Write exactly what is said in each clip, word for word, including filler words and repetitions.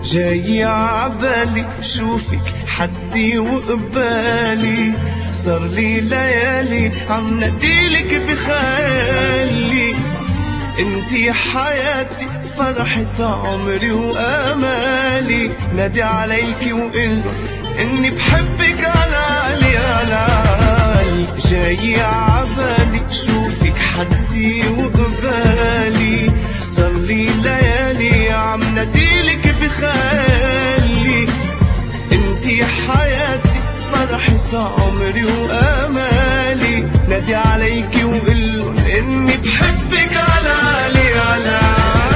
جاي عبالي شوفك حدي وقبالي، صار لي ليالي عم ناديلك بخيالي. انتي حياتي فرحة عمري وامالي، نادي عليكي وقل اني بحبك علالي علالي. جاي عبالي شوفك حدي وقبالي، صار لي ليالي عم ناديلك بخيالي. انتي حياتي فرحة عمري وامالي، نادي عليكي وقل اني بحبك علالي علالي.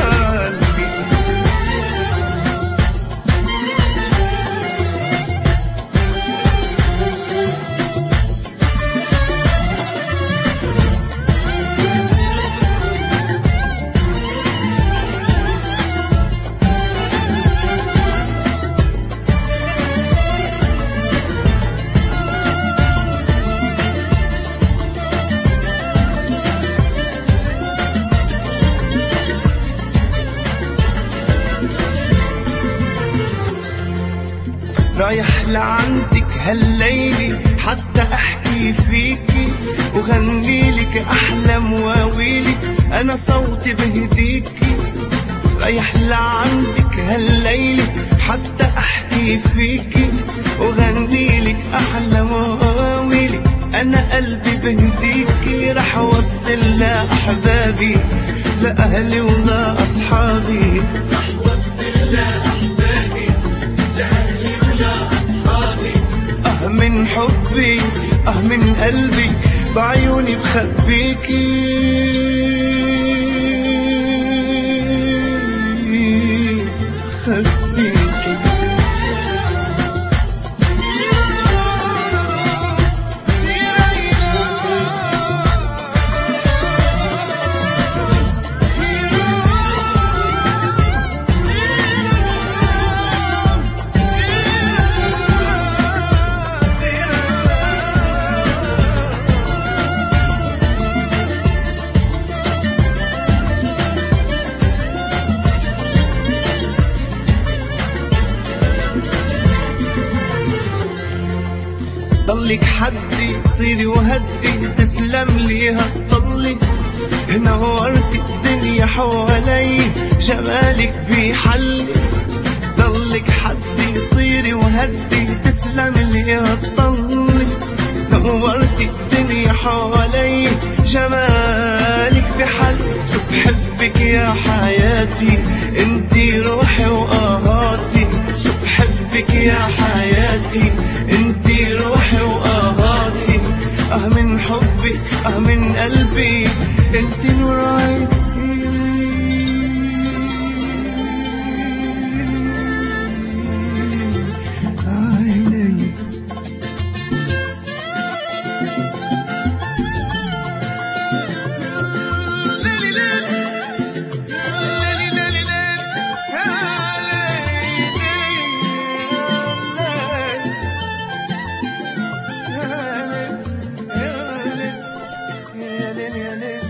رايح لعندك هالليلي حتى احكي فيكي، وغني لك احلى مواويلي انا صوتي بهديكي. رايح لعندك هالليلي حتى احكي فيكي، وغني لك احلى مواويلي انا قلبي بهديكي. رح اوصل لاحبابي لاهلي ولا اصحابي، رح اوصل لاحبابي لاهلي ولا اصحابي. اه من حبي اه من قلبي بعيوني بخبيكي. خبيكي ضلك حدي طيري وهدي، تسلم لي هتضلي. نورتي الدنيا حوالي جمالك بيحلي. ضلك حدي طيري وهدي، تسلم لي هتضلي. نورتي الدنيا حوالي جمالك بيحلي. شو بحبك يا حياتي انتي روحي وآهاتي. شو بحبك يا حياتي انتي روحي وآهاتي. اه من حبي اه من قلبي انتي نور عيني. Yeah, yeah, yeah.